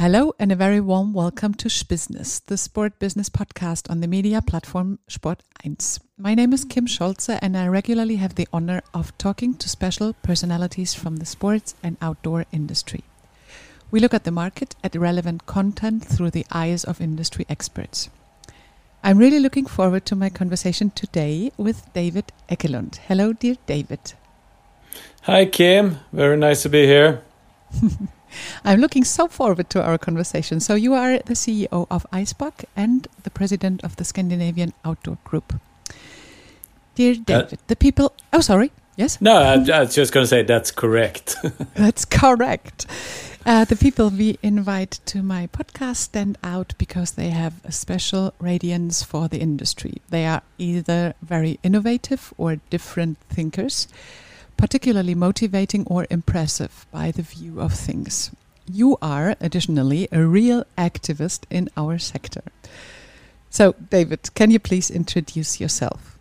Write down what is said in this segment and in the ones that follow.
Hello and a very warm welcome to Business, the sport business podcast on the media platform Sport1. My name is Kim Scholze and I regularly have the honor of talking to special personalities from the sports and outdoor industry. We look at the market, at relevant content through the eyes of industry experts. I'm really looking forward to my conversation today with David Ekelund. Hello, dear David. Hi, Kim. Very nice to be here. I'm looking so forward to our conversation. So you are the CEO of Icebug and the president of the Scandinavian Outdoor Group. Dear David, the people... Oh, sorry. Yes? No, I was just going to say that's correct. That's correct. The people we invite to my podcast stand out because they have a special radiance for the industry. They are either very innovative or different thinkers, particularly motivating or impressive by the view of things. You are, additionally, a real activist in our sector. So, David, can you please introduce yourself?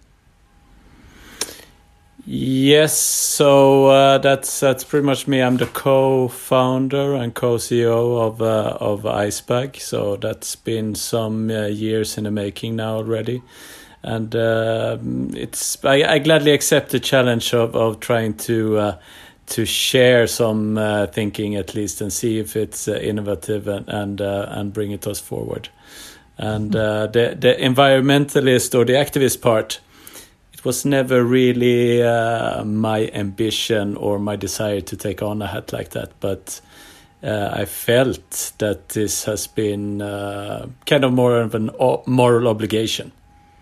Yes, so that's pretty much me. I'm the co-founder and co-CEO of Icebug. So that's been some years in the making now already. And I gladly accept the challenge of trying to share some thinking at least and see if it's innovative and bring it us forward. And the environmentalist or the activist part, it was never really my ambition or my desire to take on a hat like that, but I felt that this has been kind of more of an moral obligation.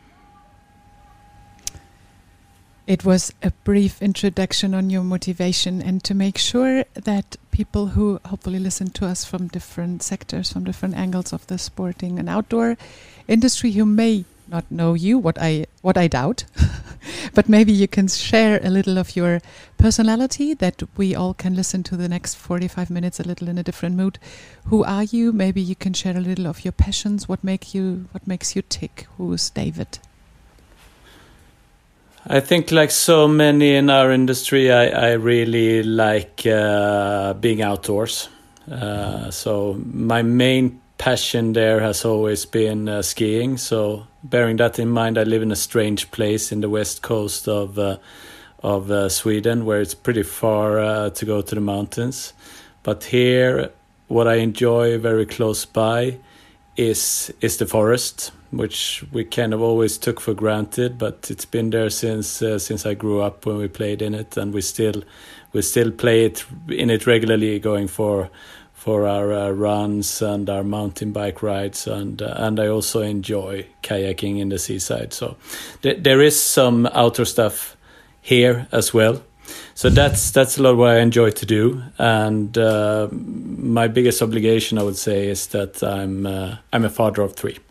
It was a brief introduction on your motivation, and to make sure that people who hopefully listen to us from different sectors, from different angles of the sporting and outdoor industry who may not know you, what I doubt, but maybe you can share a little of your personality that we all can listen to the next 45 minutes a little in a different mood. Who are you? Maybe you can share a little of your passions. What makes you tick? Who's David? I think like so many in our industry, I really like being outdoors. So my main passion there has always been skiing. So bearing that in mind, I live in a strange place in the west coast of Sweden, where it's pretty far to go to the mountains. But here, what I enjoy very close by is the forest, which we kind of always took for granted, but it's been there since I grew up when we played in it, and we still play it in it regularly, going for our runs and our mountain bike rides, and I also enjoy kayaking in the seaside. So there is some outdoor stuff here as well. So that's a lot what I enjoy to do, and my biggest obligation, I would say, is that I'm a father of 3.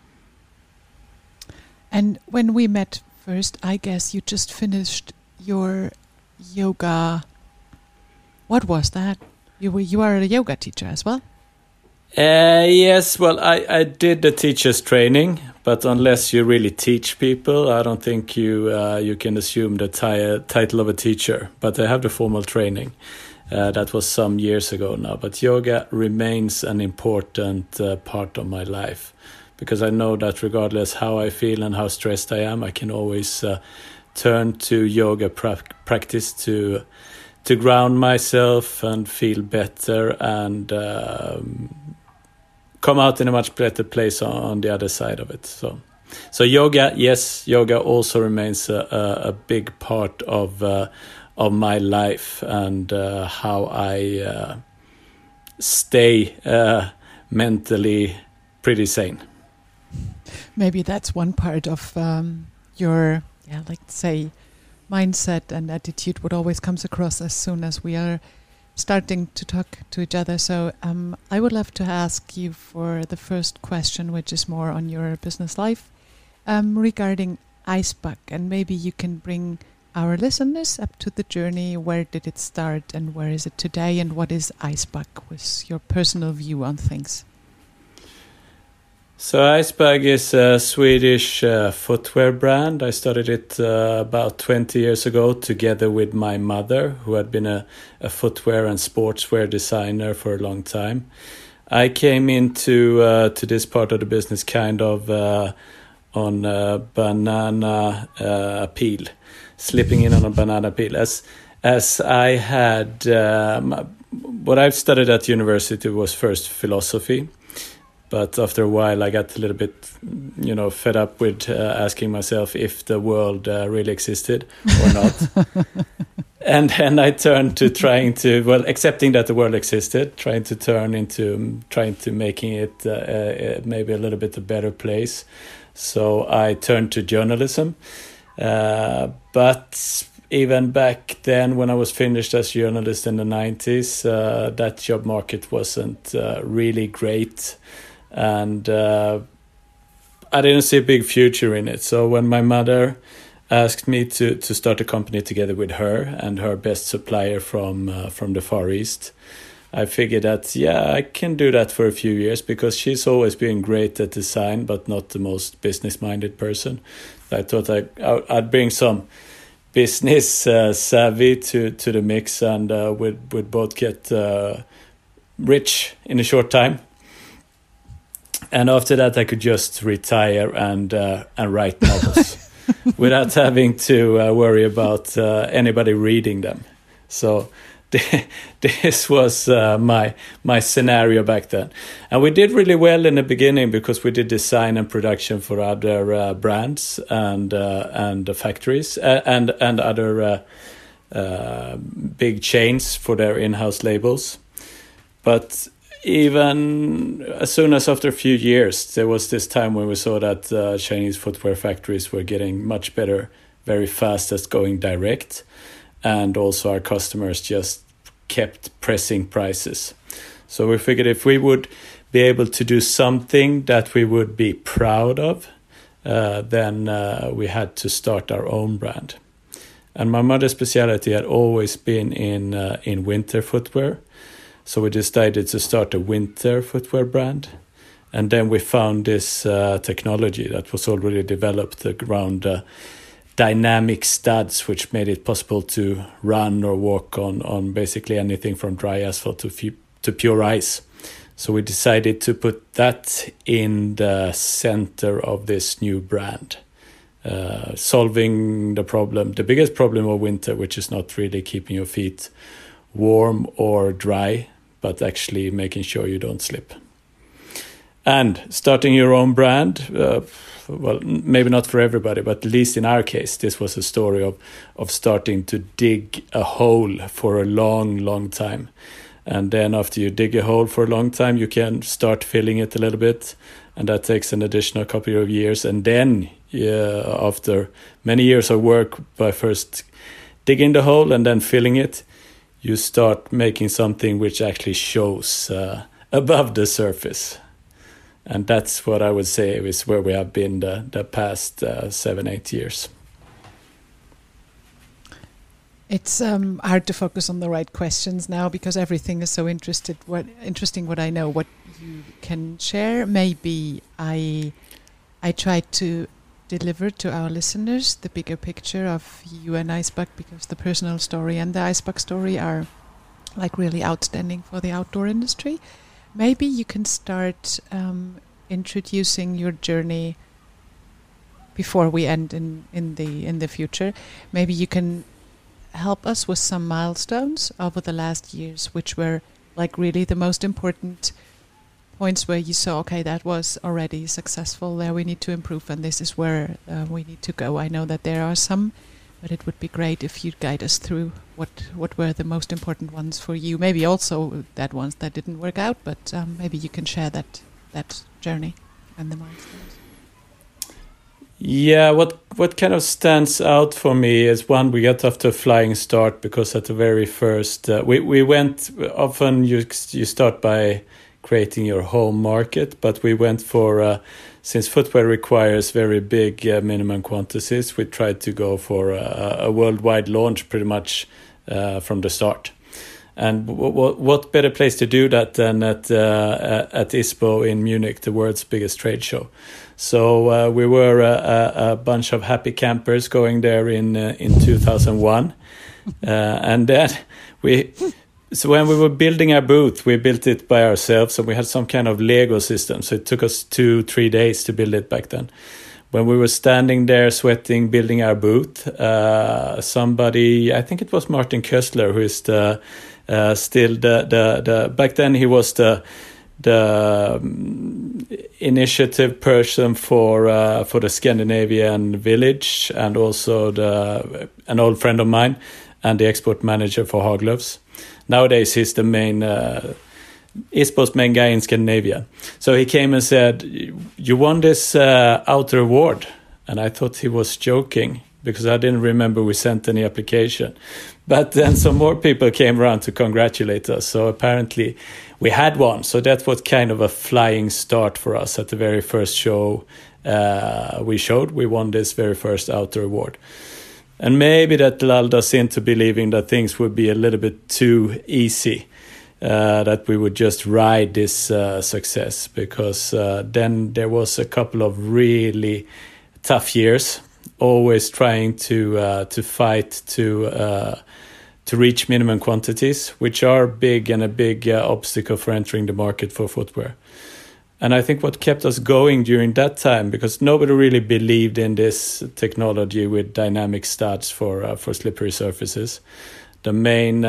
And when we met first, I guess you just finished your yoga. What was that? You are a yoga teacher as well? Yes, well, I did the teacher's training, but unless you really teach people, I don't think you can assume the title of a teacher. But I have the formal training. That was some years ago now. But yoga remains an important part of my life, because I know that regardless how I feel and how stressed I am, I can always turn to yoga practice to ground myself and feel better and come out in a much better place on the other side of it. So yoga, yes, yoga also remains a big part of my life and how I stay mentally pretty sane. Maybe that's one part of your, let's say, mindset and attitude, what always comes across as soon as we are starting to talk to each other. So I would love to ask you for the first question, which is more on your business life regarding Icebug, and maybe you can bring our listeners up to the journey. Where did it start and where is it today, and what is Icebug? What's your personal view on things? So Icebug is a Swedish footwear brand. I started it about 20 years ago together with my mother, who had been a footwear and sportswear designer for a long time. I came into to this part of the business kind of on a banana peel, slipping in on a banana peel. As I had what I've studied at university was first philosophy, but after a while I got a little bit, fed up with asking myself if the world really existed or not. And then I turned to accepting that the world existed, trying to making it maybe a little bit a better place. So I turned to journalism. But even back then, when I was finished as a journalist in the 90s, that job market wasn't really great. And I didn't see a big future in it. So when my mother asked me to start a company together with her and her best supplier from the Far East, I figured that, I can do that for a few years, because she's always been great at design, but not the most business-minded person. I thought I'd bring some business savvy to the mix, and we'd both get rich in a short time. And after that, I could just retire and write novels without having to worry about anybody reading them. So this was my scenario back then. And we did really well in the beginning, because we did design and production for other brands and factories and other big chains for their in-house labels. But even as soon as after a few years, there was this time when we saw that Chinese footwear factories were getting much better very fast at going direct. And also our customers just kept pressing prices. So we figured if we would be able to do something that we would be proud of, then we had to start our own brand. And my mother's specialty had always been in winter footwear. So we decided to start a winter footwear brand. And then we found this technology that was already developed around dynamic studs, which made it possible to run or walk on basically anything from dry asphalt to pure ice. So we decided to put that in the center of this new brand, solving the biggest problem of winter, which is not really keeping your feet warm or dry, but actually making sure you don't slip. And starting your own brand, well, maybe not for everybody, but at least in our case, this was a story of starting to dig a hole for a long, long time. And then after you dig a hole for a long time, you can start filling it a little bit. And that takes an additional couple of years. And then after many years of work by first digging the hole and then filling it, you start making something which actually shows above the surface. And that's what I would say is where we have been the past 7-8 years. It's hard to focus on the right questions now, because everything is so interesting. What I know, what you can share. Maybe I try to deliver to our listeners the bigger picture of you and Icebug, because the personal story and the Icebug story are like really outstanding for the outdoor industry. Maybe you can start introducing your journey before we end in the future. Maybe you can help us with some milestones over the last years, which were like really the most important points where you saw, okay, that was already successful, there we need to improve, and this is where we need to go. I know that there are some, but it would be great if you'd guide us through what were the most important ones for you. Maybe also that ones that didn't work out, but maybe you can share that journey and the milestones. Yeah, what kind of stands out for me is, one, we got off to a flying start, because at the very first, we went, often you start by creating your home market, but we went for, since footwear requires very big minimum quantities, we tried to go for a worldwide launch pretty much from the start. And what better place to do that than at ISPO in Munich, the world's biggest trade show. So we were a bunch of happy campers going there in 2001, and then we So when we were building our booth, we built it by ourselves, and we had some kind of Lego system. So it took us 2-3 days to build it back then. When we were standing there sweating, building our booth, somebody, I think it was Martin Köstler, who is the still the back then he was the initiative person for the Scandinavian village, and also an old friend of mine, and the export manager for Haglöfs. Nowadays, he's the main ISPO's main guy in Scandinavia. So he came and said, "You won this outer award," and I thought he was joking because I didn't remember we sent any application. But then some more people came around to congratulate us. So apparently we had one. So that was kind of a flying start for us at the very first show we showed. We won this very first outer award. And maybe that lulled us into believing that things would be a little bit too easy, that we would just ride this success, because then there was a couple of really tough years, always trying to fight to reach minimum quantities, which are big and a big obstacle for entering the market for footwear. And I think what kept us going during that time, because nobody really believed in this technology with dynamic studs for slippery surfaces. The main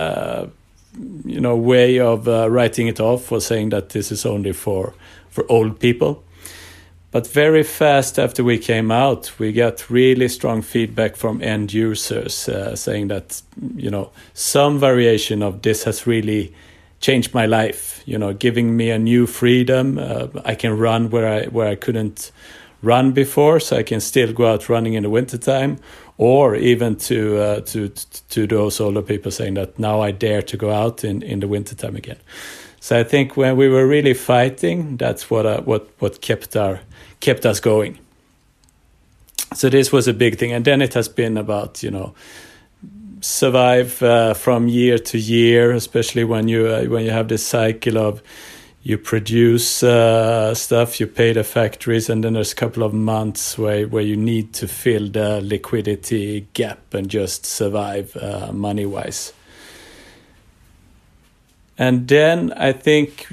way of writing it off was saying that this is only for old people. But very fast after we came out, we got really strong feedback from end users saying that, some variation of this has really changed my life, giving me a new freedom. I can run where I couldn't run before, so I can still go out running in the wintertime, or even to those older people saying that now I dare to go out in the wintertime again. So I think when we were really fighting, that's what kept us going. So this was a big thing, and then it has been about survive from year to year, especially when you have this cycle of you produce stuff, you pay the factories, and then there's a couple of months where you need to fill the liquidity gap and just survive money-wise. And then I think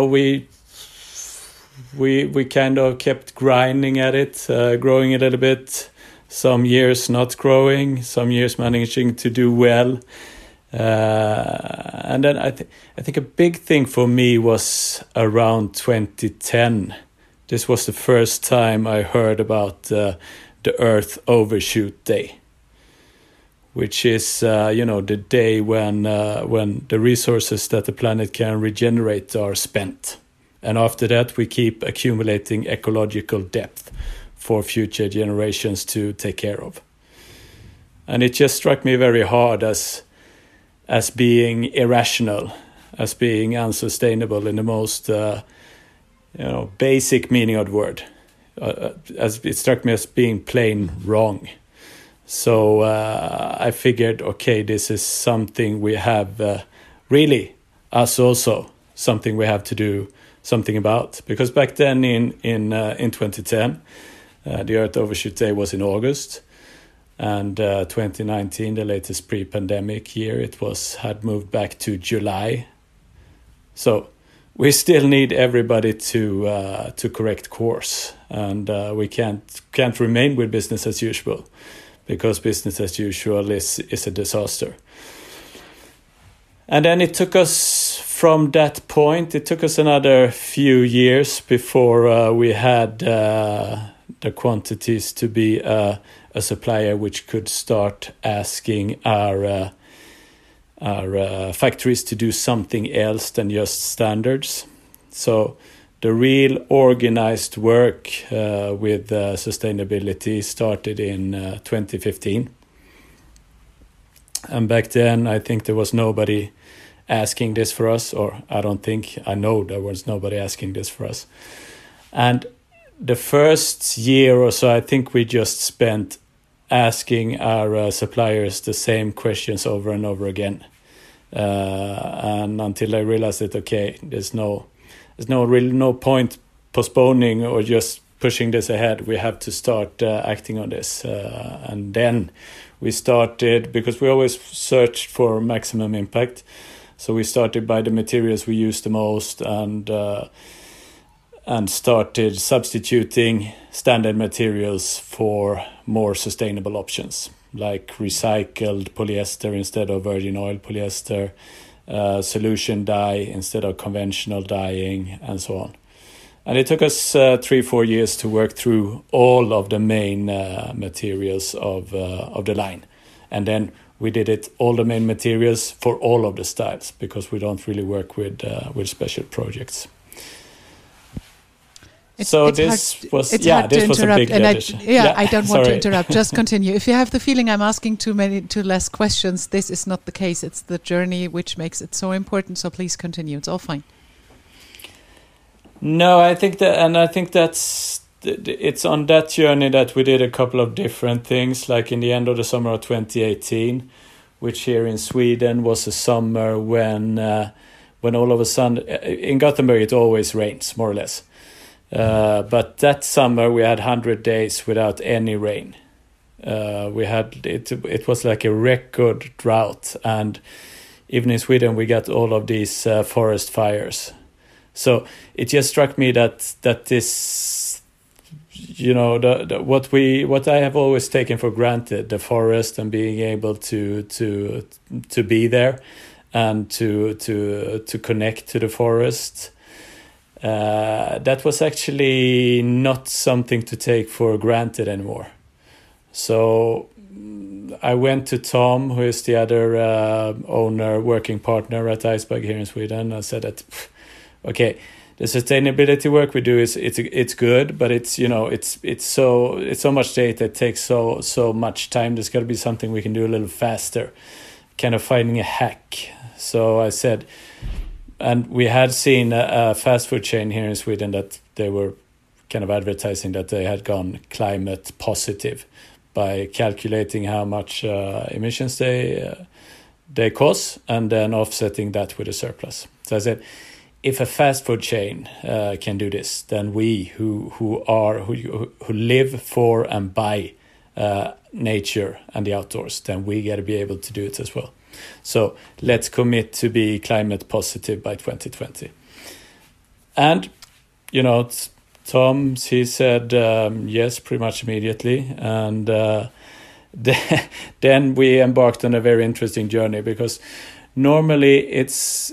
we kind of kept grinding at it, growing a little bit. Some years not growing, some years managing to do well. And then I think a big thing for me was around 2010. This was the first time I heard about the Earth Overshoot Day, which is the day when the resources that the planet can regenerate are spent, and after that we keep accumulating ecological depth for future generations to take care of. And it just struck me very hard as being irrational, as being unsustainable in the most basic meaning of the word. As it struck me as being plain wrong. So I figured, okay, this is something we have really, us also, something we have to do something about. Because back then in 2010, the Earth Overshoot Day was in August, and 2019, the latest pre-pandemic year, had moved back to July. So we still need everybody to correct course, and we can't remain with business as usual, because business as usual is a disaster. And then it took us from that point. It took us another few years before we had the quantities to be a supplier which could start asking our factories to do something else than just standards. So the real organized work with sustainability started in 2015. And back then, I think there was nobody asking this for us, or I know there was nobody asking this for us. And the first year or so, I think we just spent asking our suppliers the same questions over and over again. And until I realized that, okay, there's no point postponing or just pushing this ahead. We have to start acting on this. And then we started, because we always searched for maximum impact. So we started by the materials we use the most, and started substituting standard materials for more sustainable options, like recycled polyester instead of virgin oil polyester, solution dye instead of conventional dyeing, and so on. And it took us 3-4 years to work through all of the main materials of the line. And then we did it all the main materials for all of the styles, because we don't really work with special projects. This was a big addition. I don't want to interrupt. Just continue. If you have the feeling I'm asking too less questions, this is not the case. It's the journey which makes it so important. So please continue. It's all fine. No, I think it's on that journey that we did a couple of different things. Like in the end of the summer of 2018, which here in Sweden was a summer when all of a sudden in Gothenburg it always rains more or less. But that summer we had 100 days without any rain. We had it was like a record drought, and even in Sweden we got all of these forest fires. So it just struck me that this, you know, what I have always taken for granted, the forest and being able to be there and to connect to the forest. That was actually not something to take for granted anymore. So I went to Tom, who is the other owner, working partner at Iceberg here in Sweden. I said that, okay, the sustainability work we do it's good, but it's so much data. It takes so much time. There's got to be something we can do a little faster, kind of finding a hack. So I said. And we had seen a fast food chain here in Sweden that they were kind of advertising that they had gone climate positive by calculating how much emissions they cause and then offsetting that with a surplus. So I said, if a fast food chain can do this, then we who live for and by nature and the outdoors, then we got to be able to do it as well. So let's commit to be climate positive by 2020. And, you know, Tom, he said yes pretty much immediately. And then we embarked on a very interesting journey, because normally it's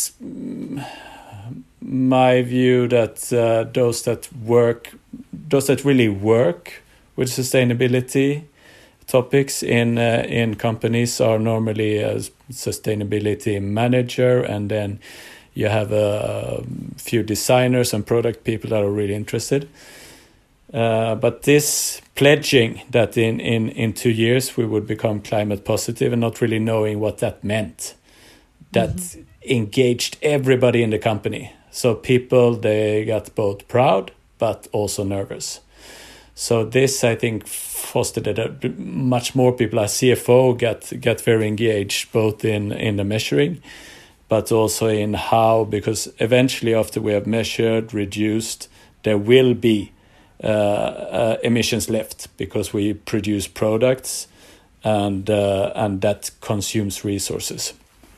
my view that those that really work with sustainability topics in companies are normally a sustainability manager, and then you have a few designers and product people that are really interested. But this pledging that in 2 years we would become climate positive and not really knowing what that meant, that engaged everybody in the company. So people, they got both proud but also nervous. So this, I think, fostered that much more people. Our CFO got very engaged, both in the measuring, but also in how, because eventually after we have measured, reduced, there will be emissions left, because we produce products and that consumes resources.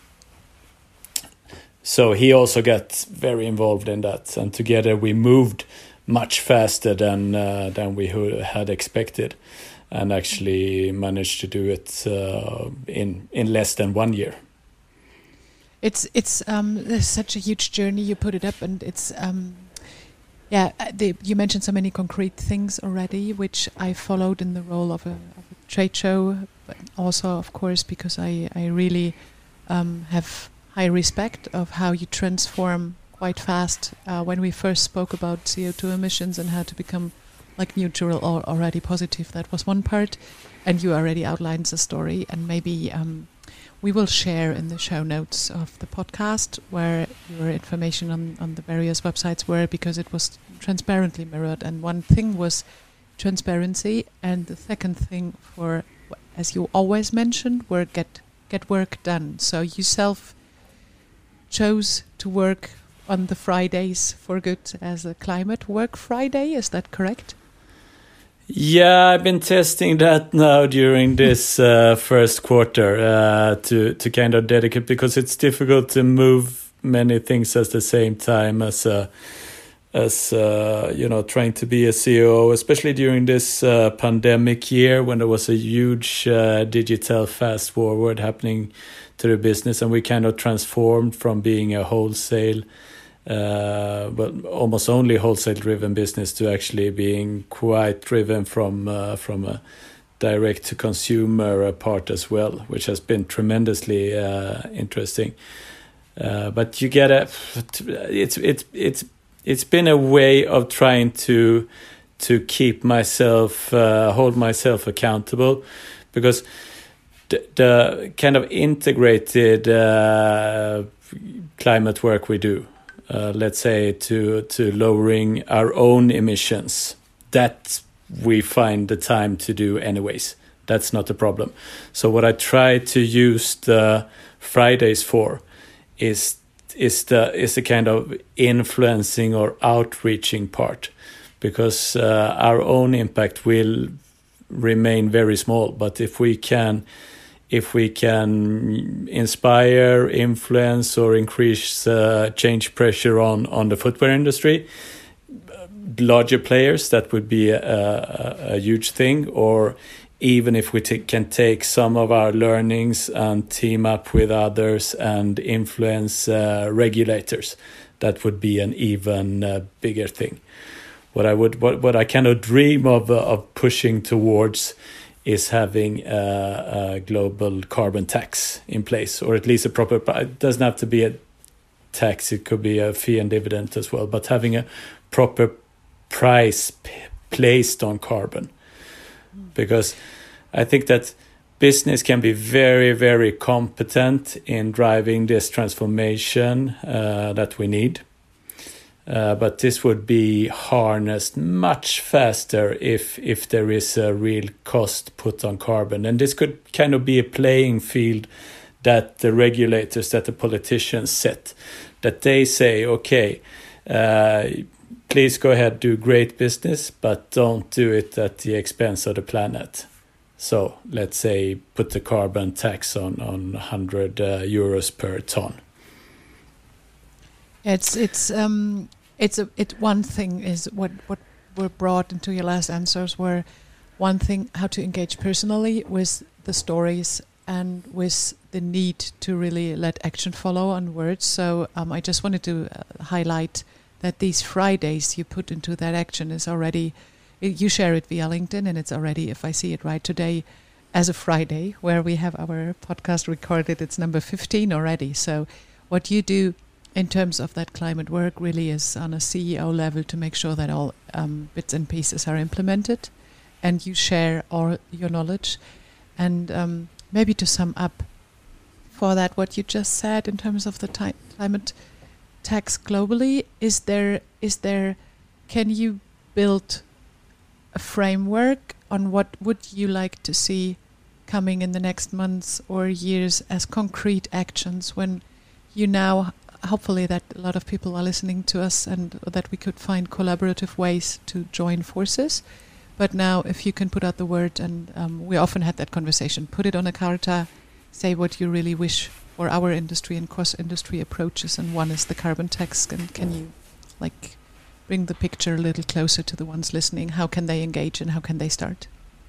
So he also got very involved in that, and together we moved much faster than we had expected, and actually managed to do it in less than 1 year. It's such a huge journey. You put it up, and it's you mentioned so many concrete things already, which I followed in the role of a trade show, but also, of course, because I really have high respect of how you transform quite fast. When we first spoke about CO2 emissions and how to become like neutral or already positive, that was one part, and you already outlined the story, and maybe we will share in the show notes of the podcast where your information on the various websites were, because it was transparently mirrored, and one thing was transparency, and the second thing, for, as you always mentioned, were get work done. So you chose to work on the Fridays for good as a climate work Friday, is that correct? Yeah, I've been testing that now during this first quarter to kind of dedicate, because it's difficult to move many things at the same time as trying to be a CEO, especially during this pandemic year when there was a huge digital fast forward happening to the business, and we kind of transformed from being a wholesale but almost only wholesale driven business to actually being quite driven from a direct to consumer part as well, which has been tremendously interesting. But you get it's been a way of trying to keep myself hold myself accountable, because the kind of integrated climate work we do, let's say to lowering our own emissions, that we find the time to do anyways. That's not a problem. So what I try to use the Fridays for is the kind of influencing or outreaching part, because our own impact will remain very small. But if we can inspire, influence, or increase change pressure on the footwear industry, larger players, that would be a huge thing. Or even if we can take some of our learnings and team up with others and influence regulators, that would be an even bigger thing. What I kind of dream of pushing towards is having a global carbon tax in place, or at least a proper. It doesn't have to be a tax; it could be a fee and dividend as well. But having a proper price placed on carbon, because I think that business can be very, very competent in driving this transformation that we need. But this would be harnessed much faster if there is a real cost put on carbon. And this could kind of be a playing field that the regulators, that the politicians set, that they say, okay, please go ahead, do great business, but don't do it at the expense of the planet. So let's say put the carbon tax on 100 euros per ton. It's one thing is what were brought into your last answers were one thing, how to engage personally with the stories and with the need to really let action follow on words. So I just wanted to highlight that these Fridays you put into that action is already, you share it via LinkedIn, and it's already, if I see it right today, as a Friday where we have our podcast recorded, it's number 15 already. So what you do in terms of that climate work really is on a CEO level to make sure that all bits and pieces are implemented, and you share all your knowledge. And maybe to sum up for that, what you just said in terms of the climate tax globally, is there can you build a framework on what would you like to see coming in the next months or years as concrete actions, when you now hopefully that a lot of people are listening to us and that we could find collaborative ways to join forces. But now if you can put out the word, and we often had that conversation, put it on a carta, say what you really wish for our industry and cross-industry approaches, and one is the carbon tax. And can you bring the picture a little closer to the ones listening? How can they engage and how can they start?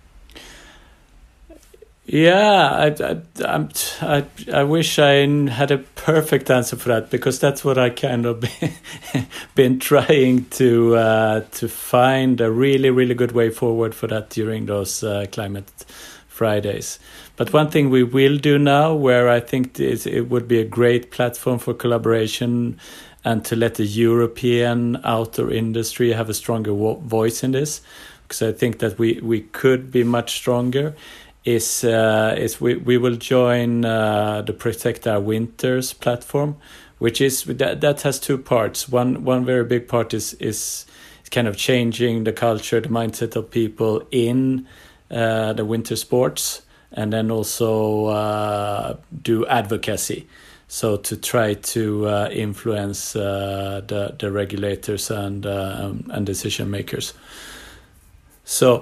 Yeah, I wish I had a perfect answer for that, because that's what I kind of been trying to find a really, really good way forward for that during those Climate Fridays. But one thing we will do now, where I think it would be a great platform for collaboration and to let the European outdoor industry have a stronger voice in this, because I think that we could be much stronger, is we will join the Protect Our Winters platform, which is that has two parts. One very big part is kind of changing the culture, the mindset of people in the winter sports, and then also do advocacy. So to try to influence the regulators and decision makers. So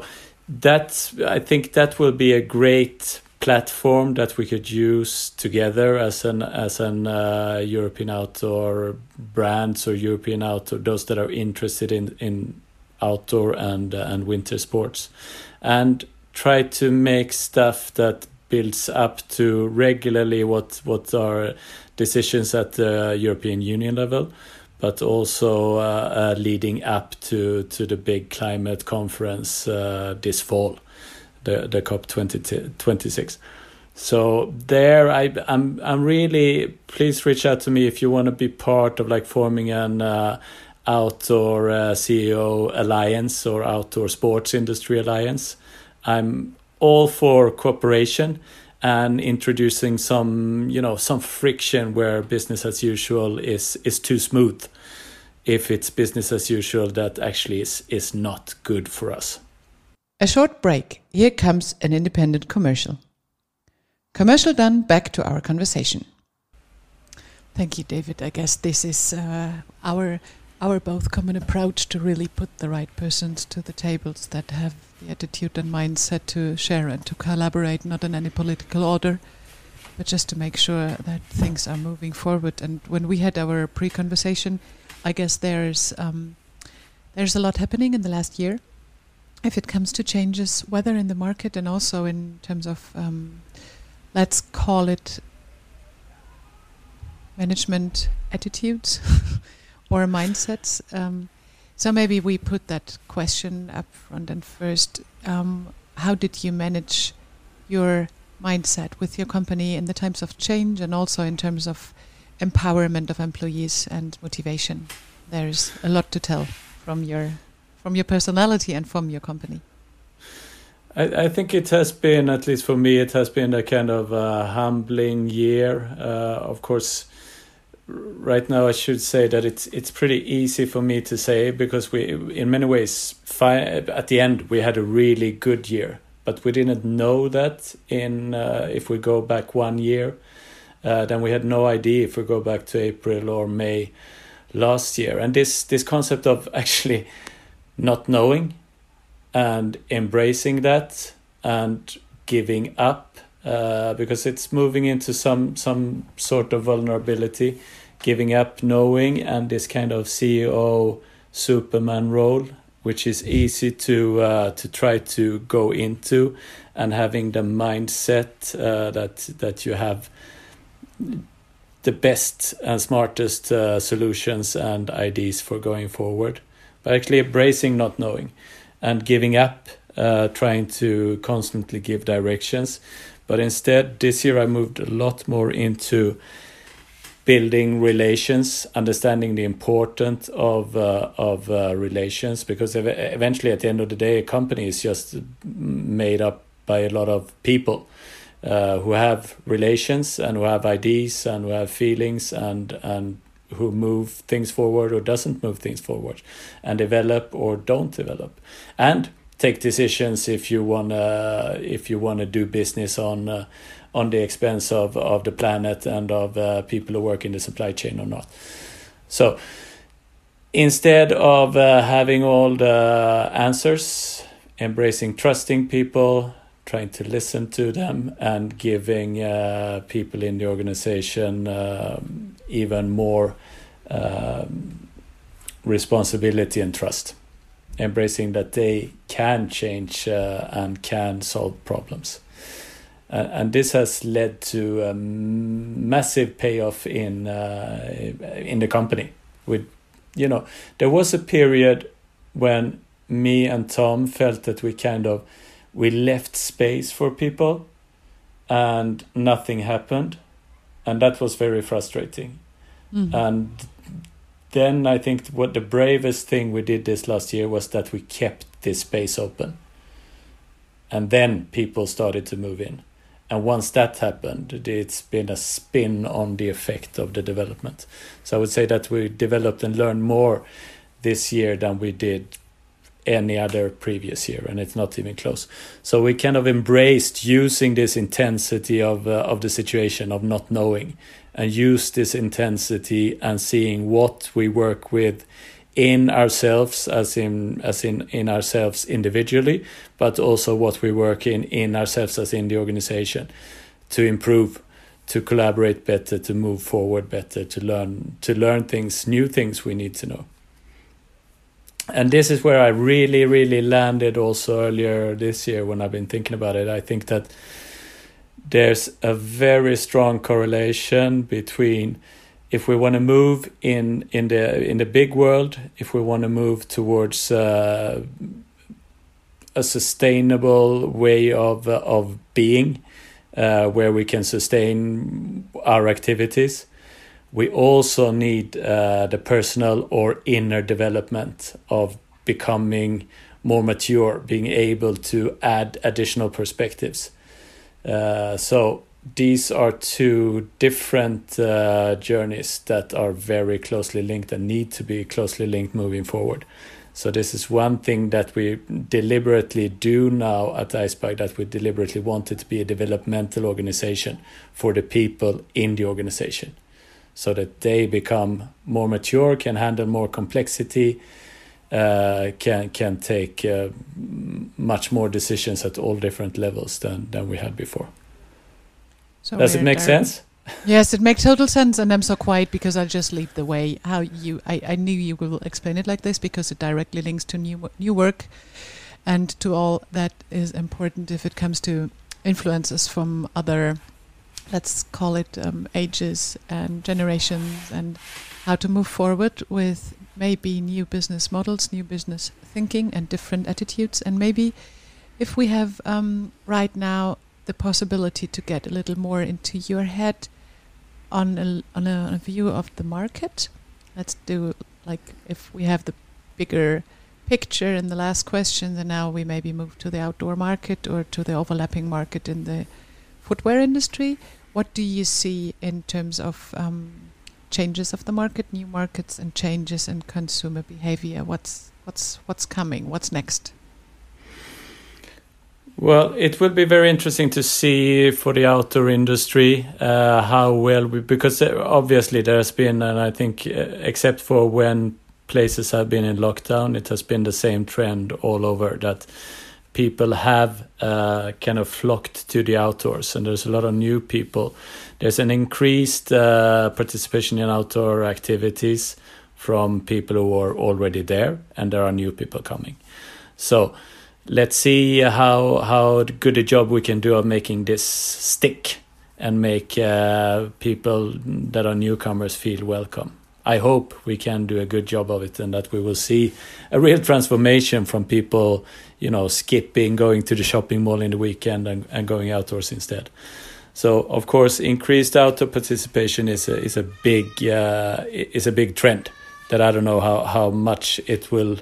I think that will be a great platform that we could use together as an European outdoor brands or European outdoor, those that are interested in outdoor and winter sports, and try to make stuff that builds up to regularly what are decisions at the European Union level, but also leading up to the big climate conference this fall, the COP 26. So there, I'm really, please reach out to me if you want to be part of like forming an outdoor CEO alliance or outdoor sports industry alliance. I'm all for cooperation and introducing some friction where business as usual is too smooth. If it's business as usual, that actually is not good for us. A short break. Here comes an independent commercial. Commercial done, back to our conversation. Thank you, David. I guess this is our both common approach to really put the right persons to the tables that have the attitude and mindset to share and to collaborate, not in any political order, but just to make sure that things are moving forward. And when we had our pre-conversation, I guess there's a lot happening in the last year. If it comes to changes, whether in the market and also in terms of, let's call it management attitudes or mindsets. So maybe we put that question up front and first. How did you manage your mindset with your company in the times of change and also in terms of empowerment of employees and motivation? There's a lot to tell from your personality and from your company. I think it has been, at least for me, it has been a kind of humbling year. Of course, right now I should say that it's pretty easy for me to say, because we, in many ways, at the end we had a really good year, but we didn't know that if we go back 1 year. Then we had no idea if we go back to April or May last year. And this concept of actually not knowing and embracing that and giving up, because it's moving into some sort of vulnerability, giving up knowing, and this kind of CEO Superman role, which is easy to try to go into, and having the mindset that you have the best and smartest solutions and ideas for going forward, but actually embracing not knowing and giving up trying to constantly give directions. But instead, this year I moved a lot more into building relations, understanding the importance of relations, because eventually at the end of the day, a company is just made up by a lot of people who have relations and who have ideas and who have feelings and who move things forward or doesn't move things forward, and develop or don't develop, and take decisions if you wanna do business on the expense of the planet and of people who work in the supply chain or not. So instead of having all the answers, embracing trusting people, trying to listen to them, and giving people in the organization even more responsibility and trust, embracing that they can change and can solve problems. And this has led to a massive payoff in the company. With, there was a period when me and Tom felt that we left space for people and nothing happened, and that was very frustrating. Mm-hmm. And then I think what the bravest thing we did this last year was that we kept this space open, and then people started to move in. And once that happened, it's been a spin on the effect of the development. So I would say that we developed and learned more this year than we did any other previous year, and it's not even close. So we kind of embraced using this intensity of the situation of not knowing, and use this intensity and seeing what we work with in ourselves, as in ourselves individually, but also what we work in ourselves as in the organization, to improve, to collaborate better, to move forward better, to learn things, new things we need to know. And this is where I really, really landed also earlier this year when I've been thinking about it. I think that there's a very strong correlation between, if we want to move in the big world, if we want to move towards a sustainable way of being, where we can sustain our activities, we also need the personal or inner development of becoming more mature, being able to add additional perspectives. So these are two different journeys that are very closely linked and need to be closely linked moving forward. So this is one thing that we deliberately do now at Icebug, that we deliberately want it to be a developmental organization for the people in the organization, so that they become more mature, can handle more complexity, can take much more decisions at all different levels than we had before. So does it make sense? Yes, it makes total sense, and I'm so quiet because I'll just leave the way how you. I knew you will explain it like this because it directly links to new work, and to all that is important if it comes to influences from other, let's call it ages and generations, and how to move forward with maybe new business models, new business thinking, and different attitudes. And maybe if we have right now the possibility to get a little more into your head on a view of the market. Let's do, like, if we have the bigger picture in the last question, then now we maybe move to the outdoor market or to the overlapping market in the footwear industry. What do you see in terms of changes of the market, new markets, and changes in consumer behavior? What's coming? What's next? Well, it will be very interesting to see for the outdoor industry how well because obviously there has been, and I think except for when places have been in lockdown, it has been the same trend all over, that people have kind of flocked to the outdoors, and there's a lot of new people. There's an increased participation in outdoor activities from people who are already there, and there are new people coming. So let's see how good a job we can do of making this stick and make people that are newcomers feel welcome. I hope we can do a good job of it, and that we will see a real transformation from people, skipping, going to the shopping mall in the weekend and going outdoors instead. So, of course, increased outdoor participation is a big trend that I don't know how much it will,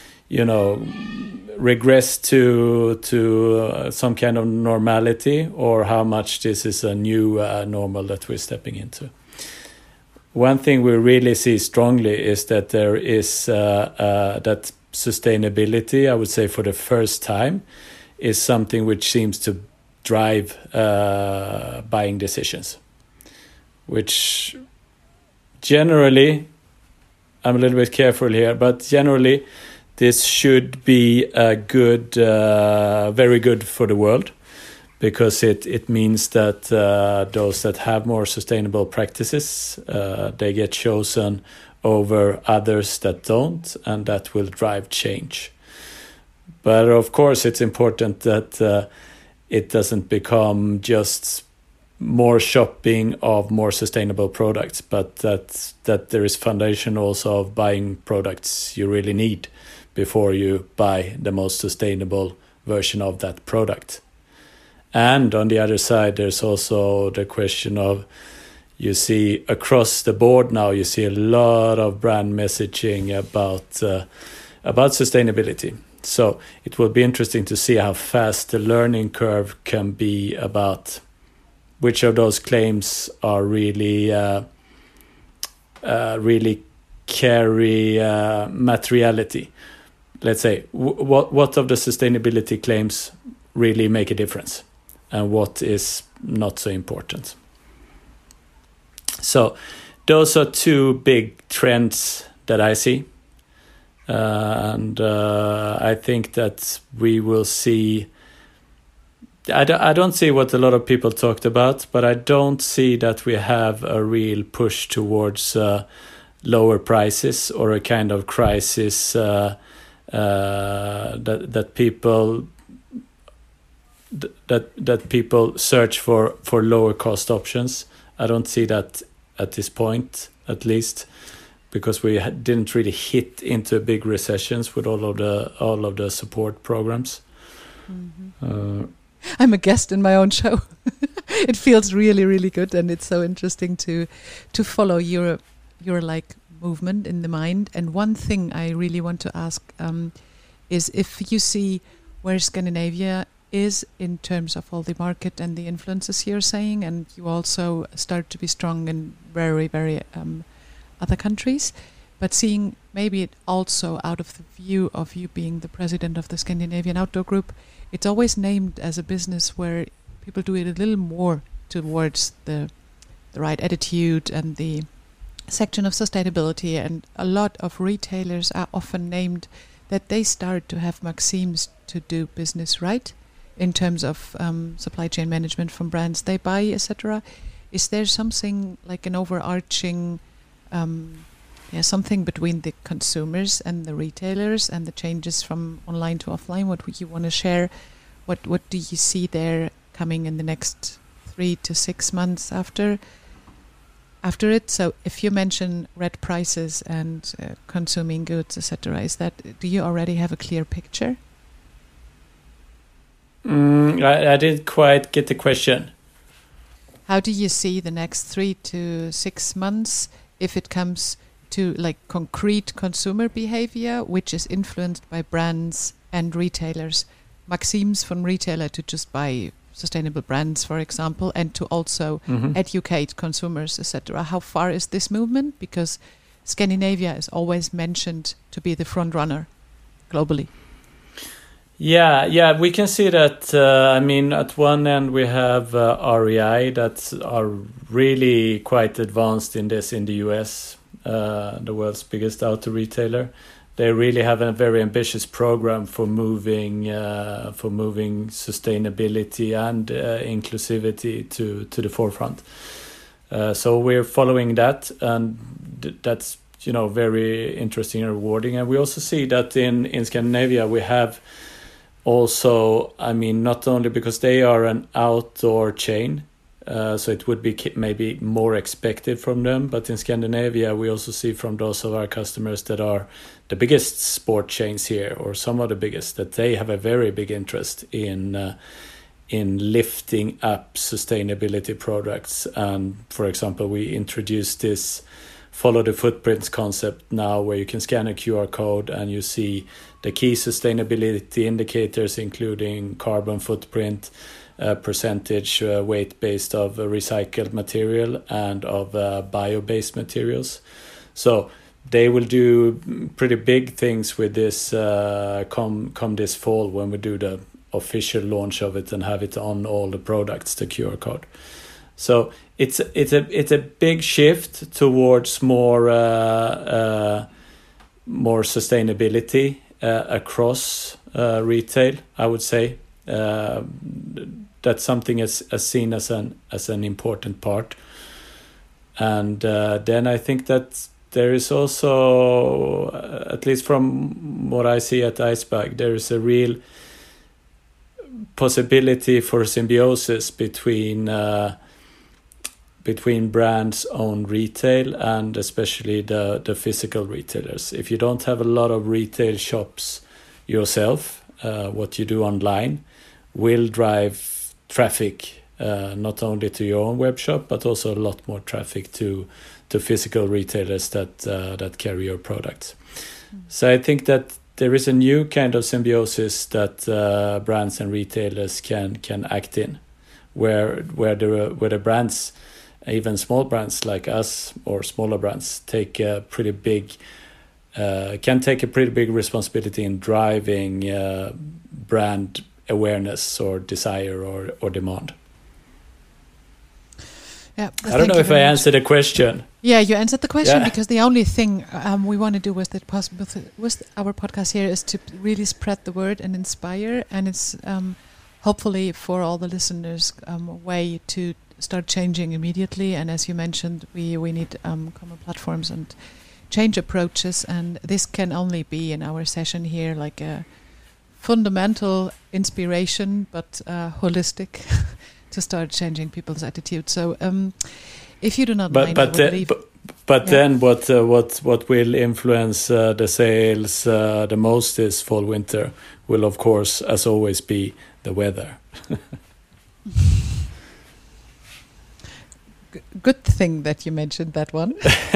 regress to some kind of normality, or how much this is a new normal that we're stepping into. One thing we really see strongly is that there is that sustainability, I would say for the first time, is something which seems to drive buying decisions, which generally, I'm a little bit careful here, but generally this should be a good, very good for the world, because it means that those that have more sustainable practices, they get chosen over others that don't, and that will drive change. But of course, it's important that it doesn't become just more shopping of more sustainable products, but that there is foundation also of buying products you really need before you buy the most sustainable version of that product. And on the other side, there's also the question of, you see across the board now, you see a lot of brand messaging about sustainability. So it will be interesting to see how fast the learning curve can be about which of those claims are really carry materiality. Let's say, what of the sustainability claims really make a difference, and what is not so important. So those are two big trends that I see. and I think that we will see. I don't see what a lot of people talked about, but I don't see that we have a real push towards lower prices or a kind of crisis that people search for lower cost options. I don't see that at this point, at least, because we didn't really hit into big recessions with all of the support programs. Mm-hmm. I'm a guest in my own show. It feels really, really good, and it's so interesting to follow your like movement in the mind. And one thing I really want to ask is if you see where Scandinavia is in terms of all the market and the influences you're saying, and you also start to be strong in very, very other countries, but seeing maybe it also out of the view of you being the president of the Scandinavian Outdoor Group, it's always named as a business where people do it a little more towards the right attitude and the section of sustainability, and a lot of retailers are often named that they start to have maxims to do business right in terms of supply chain management from brands they buy, etc. Is there something like an overarching something between the consumers and the retailers and the changes from online to offline? What would you want to share? What do you see there coming in the next 3 to 6 months after it? So if you mention red prices and consuming goods, etc., do you already have a clear picture? I didn't quite get the question. How do you see the next 3 to 6 months if it comes to like concrete consumer behavior, which is influenced by brands and retailers? Maxims from retailer to just buy sustainable brands, for example, and to also educate consumers, etc. How far is this movement? Because Scandinavia is always mentioned to be the front runner globally. Yeah, we can see that. At one end we have REI that are really quite advanced in this in the US, the world's biggest outdoor retailer. They really have a very ambitious program for moving sustainability and inclusivity to the forefront. So we're following that, and that's very interesting and rewarding. And we also see that in Scandinavia we have also, not only because they are an outdoor chain, so it would be maybe more expected from them, but in Scandinavia we also see from those of our customers that are the biggest sport chains here, or some of the biggest, that they have a very big interest in lifting up sustainability products. And for example, we introduced this follow the footprints concept now, where you can scan a QR code and you see the key sustainability indicators, including carbon footprint, percentage weight based of recycled material and of bio-based materials. So they will do pretty big things with this come this fall, when we do the official launch of it and have it on all the products, the QR code. So it's a big shift towards more sustainability across retail, I would say. That's something as seen as an important part. And then I think that there is also, at least from what I see at Icebag, there is a real possibility for symbiosis between brands' own retail and especially the physical retailers. If you don't have a lot of retail shops yourself, what you do online will drive traffic, not only to your own web shop, but also a lot more traffic to physical retailers that carry your products. So I think that there is a new kind of symbiosis that brands and retailers can act in, where the brands, even small brands like us or smaller brands, can take a pretty big responsibility in driving brand awareness or desire or demand. Yeah, I don't know if I answered the question. Yeah, you answered the question because the only thing we want to do with our podcast here is to really spread the word and inspire, and it's hopefully for all the listeners a way to start changing immediately. And as you mentioned, we need common platforms and change approaches, and this can only be in our session here like a fundamental inspiration, but holistic to start changing people's attitude. So if you do not mind, I would leave. But then what will influence the sales the most this fall winter will, of course, as always, be the weather. Good thing that you mentioned that one.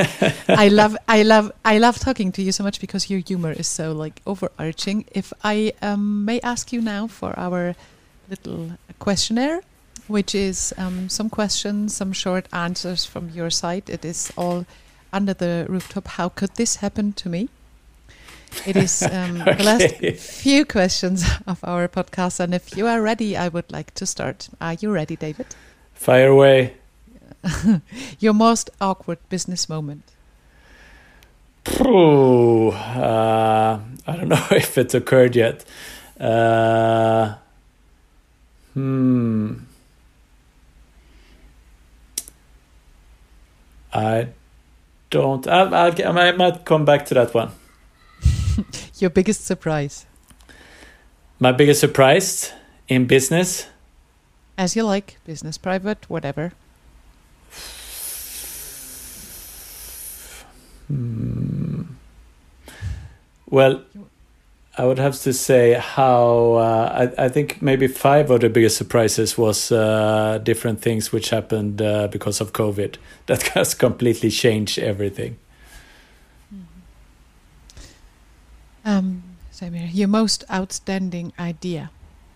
I love talking to you so much because your humor is so like overarching. If I may ask you now for our little questionnaire, which is some questions, some short answers from your side. It is all under the rooftop. How could this happen to me? It is the last few questions of our podcast. And if you are ready, I would like to start. Are you ready, David? Fire away. Your most awkward business moment? I don't know if it occurred yet. I don't. I might come back to that one. Your biggest surprise? My biggest surprise in business? As you like, business, private, whatever. Well, I would have to say how I think maybe 5 of the biggest surprises was different things which happened because of COVID. That has completely changed everything. Samir, your most outstanding idea?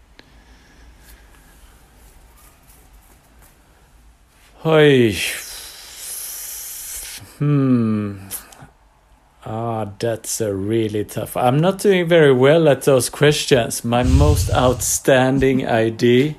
That's a really tough. I'm not doing very well at those questions. My most outstanding idea.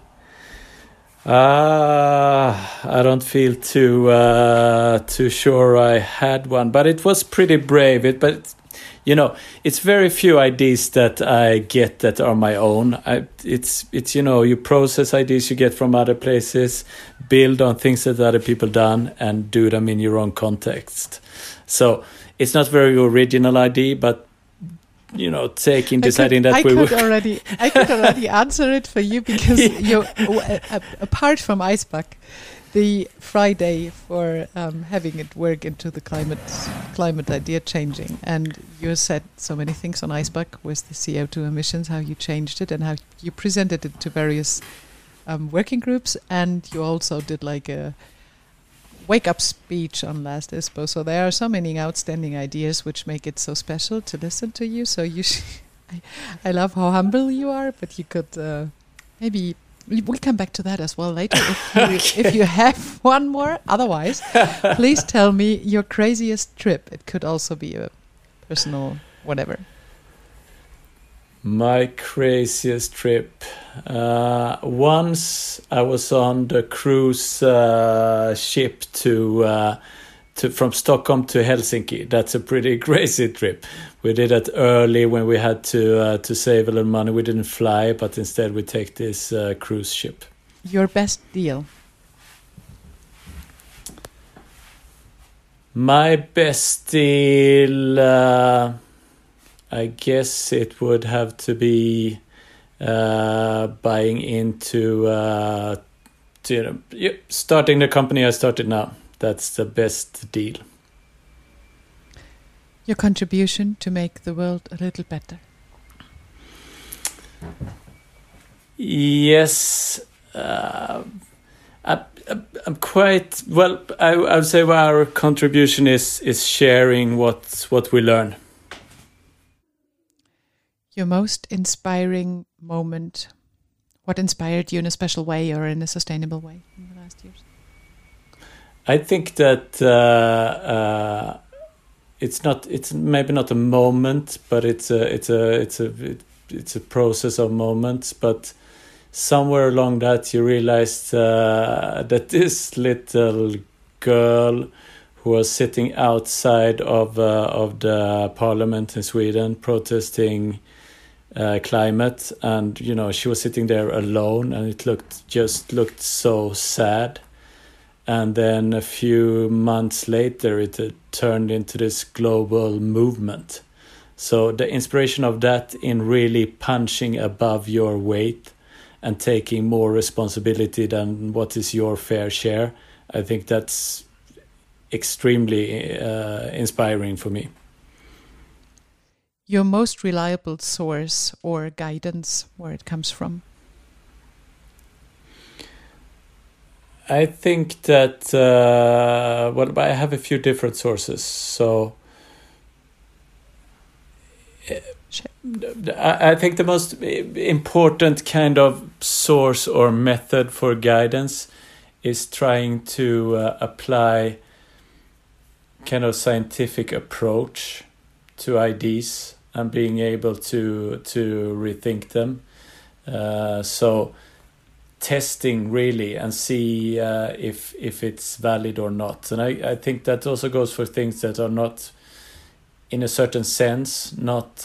I don't feel too sure I had one, but it was pretty brave. It's very few ideas that I get that are my own. It's you process ideas you get from other places, build on things that other people done, and do them in your own context. So it's not very original idea, but deciding that I could already answer it for you because apart from Eisbach, the Friday for having it work into the climate idea changing, and you said so many things on Eisbach with the CO2 emissions, how you changed it and how you presented it to various working groups, and you also did like a wake-up speech on last ISPO. So there are so many outstanding ideas which make it so special to listen to you. So I love how humble you are, but you could maybe we'll come back to that as well later if you have one more. Otherwise, please tell me your craziest trip. It could also be a personal whatever. My craziest trip. Once I was on the cruise ship from Stockholm to Helsinki. That's a pretty crazy trip. We did it early when we had to save a little money. We didn't fly, but instead we take this cruise ship. Your best deal? My best deal... I guess it would have to be buying into starting the company I started now. That's the best deal. Your contribution to make the world a little better? Yes. I'm quite... Well, I would say our contribution is sharing what we learn. Your most inspiring moment? What inspired you in a special way or in a sustainable way in the last years? I think that it's maybe not a moment, but it's a process of moments. But somewhere along that you realized that this little girl who was sitting outside of the parliament in Sweden protesting climate, and she was sitting there alone, and it looked so sad. And then a few months later, it turned into this global movement. So the inspiration of that in really punching above your weight and taking more responsibility than what is your fair share, I think that's extremely inspiring for me. Your most reliable source or guidance, where it comes from? I think that I have a few different sources. So I think the most important kind of source or method for guidance is trying to apply kind of scientific approach to ideas and being able to rethink them. So testing really and see if it's valid or not. And I think that also goes for things that are not, in a certain sense, not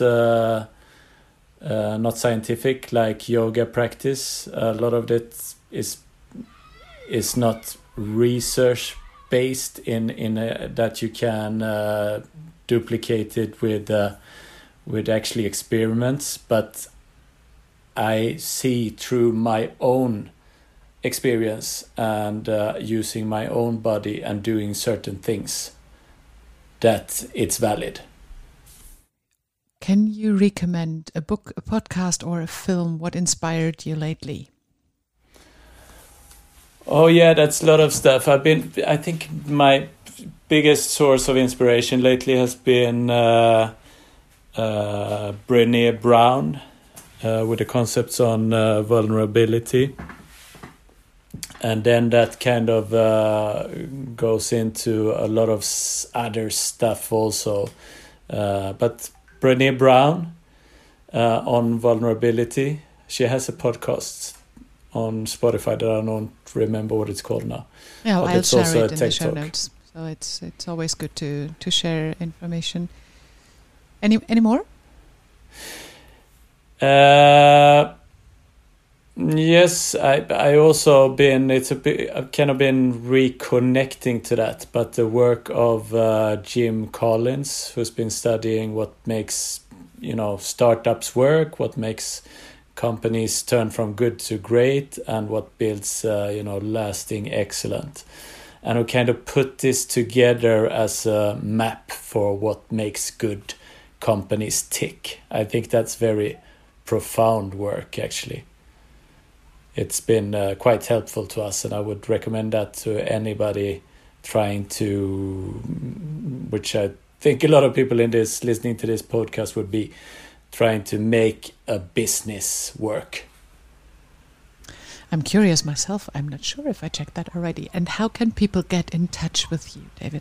scientific, like yoga practice. A lot of it is not research based in that you can duplicate it with actually experiments, but I see through my own experience and using my own body and doing certain things that it's valid. Can you recommend a book, a podcast, or a film? What inspired you lately? Oh yeah, that's a lot of stuff. I think my biggest source of inspiration lately has been Brené Brown with the concepts on vulnerability. And then that kind of goes into a lot of other stuff also. But Brené Brown on vulnerability, she has a podcast on Spotify that I don't remember what it's called now. Yeah, but I'll it's share also it in the show talk. notes. So it's always good to share information. Any more? Yes, I also been, I've kind of been reconnecting to that, but the work of Jim Collins, who's been studying what makes startups work, what makes companies turn from good to great, and what builds lasting excellent, and who kind of put this together as a map for what makes good companies tick. I think that's very profound work, actually. It's been quite helpful to us, and I would recommend that to anybody trying to, which I think a lot of people listening to this podcast would be, trying to make a business work. I'm curious myself. I'm not sure if I checked that already. And how can people get in touch with you, David?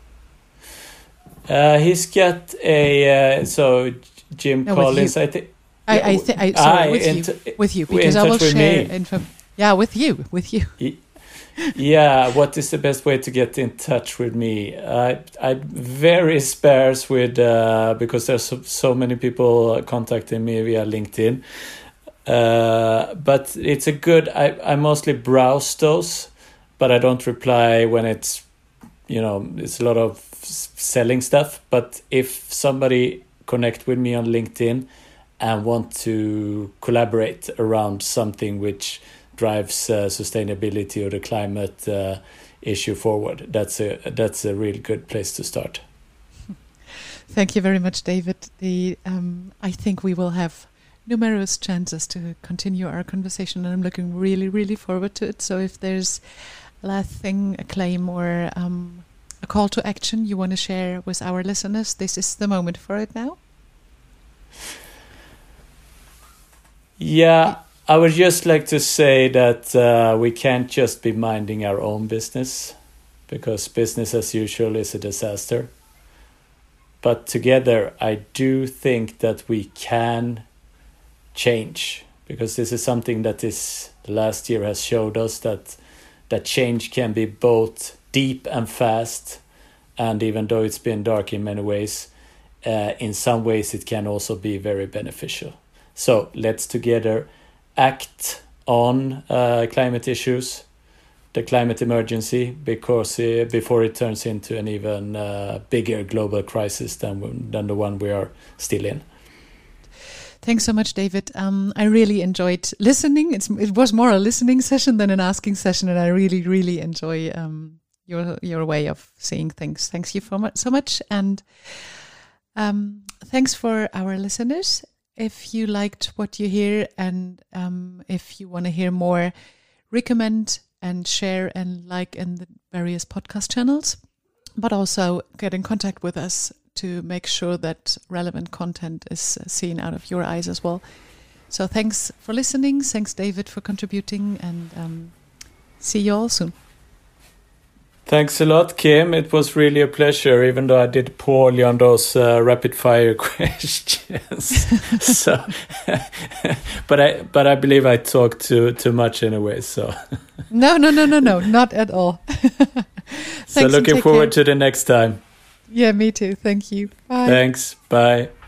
He's got Jim Collins, I think. With you, because I will share info. Yeah, with you. Yeah, what is the best way to get in touch with me? I'm very sparse with because there's so many people contacting me via LinkedIn. But it's a good. I mostly browse those, but I don't reply when it's a lot of selling stuff. But if somebody connect with me on LinkedIn and want to collaborate around something which drives sustainability or the climate issue forward, that's a really good place to start. Thank you very much, David. I think we will have numerous chances to continue our conversation, and I'm looking really, really forward to it. So if there's a last thing, a claim, or a call to action you want to share with our listeners, this is the moment for it now. Yeah, I would just like to say that we can't just be minding our own business, because business as usual is a disaster. But together, I do think that we can change because this is something that this last year has showed us, that change can be both deep and fast, and even though it's been dark in many ways, in some ways it can also be very beneficial. So let's together act on climate issues, the climate emergency, because before it turns into an even bigger global crisis than the one we are still in. Thanks so much, David. I really enjoyed listening. It was more a listening session than an asking session, and I really, really enjoy your way of seeing things. Thanks you so much, and thanks for our listeners. If you liked what you hear, and if you want to hear more, recommend and share and like in the various podcast channels, but also get in contact with us to make sure that relevant content is seen out of your eyes as well. So thanks for listening. Thanks, David, for contributing, and see you all soon. Thanks a lot, Kim. It was really a pleasure, even though I did poorly on those rapid fire questions. So, but I believe I talked too much anyway. So no, not at all. So looking forward to the next time. Yeah, me too. Thank you. Bye. Thanks. Bye.